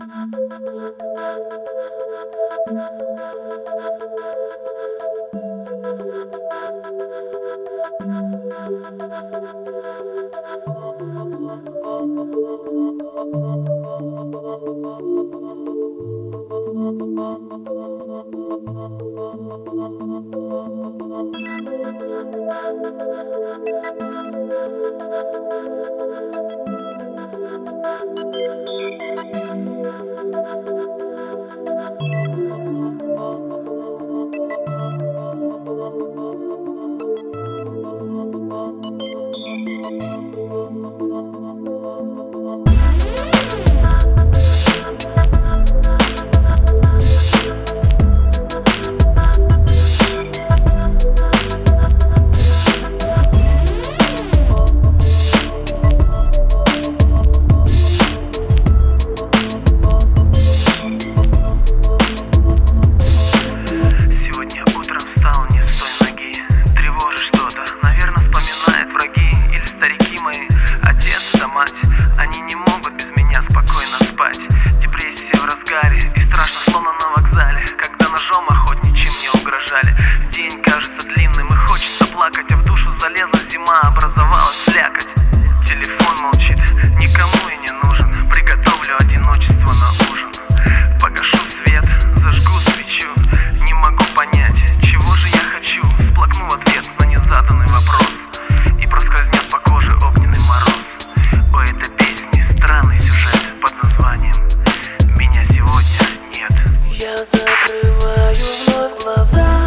Они не могут без меня спокойно спать. Депрессия в разгаре и страшно, словно на вокзале, когда ножом охотничьим мне угрожали. День кажется длинным и хочется плакать, а в душу залезла зима, образовалась слякоть. Телефон молчит, никому и не нужен. Приготовлю одиночество на ужин. Погашу свет, зажгу свечу. Не могу понять, чего же я хочу. Всплакну в ответ на незаданный вопрос, и проскользнет по коже огненный мороз. У этой песни странный сюжет под названием «Меня сегодня нет». Я закрываю вновь глаза,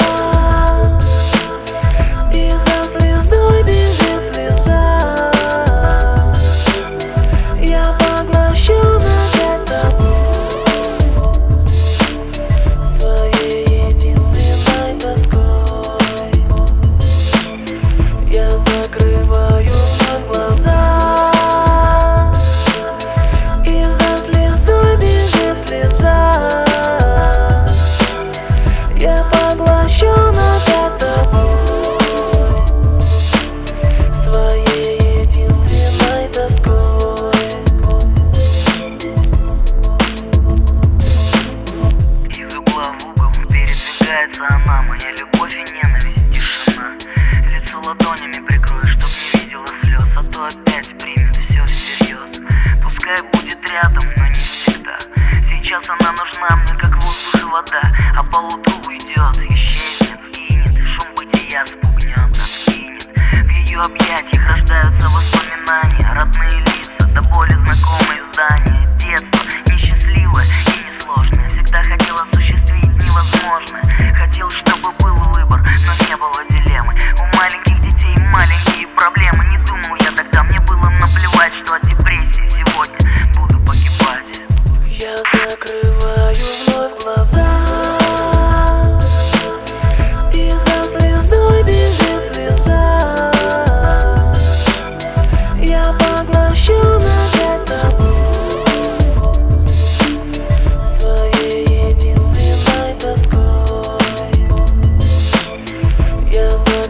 и за слезой бежит слеза. Я поглощен опять тобой, своей единственной тоской. Я закрываю вновь глаза, я поглощен опять тобой, своей единственной тоской. Из угла в угол передвигается она, моя любовь и ненависть, тишина. Лицо ладонями прикрою, чтоб не видела слез, а то опять примет все всерьез. Пускай будет рядом, но не всегда. Сейчас она нужна мне, как воздух и вода, а поутру уйдет, исчезнет, сгинет, шум бытия спугнет, откинет. В ее объятиях рождаются воспоминания, родные лица, до боли знакомые здания.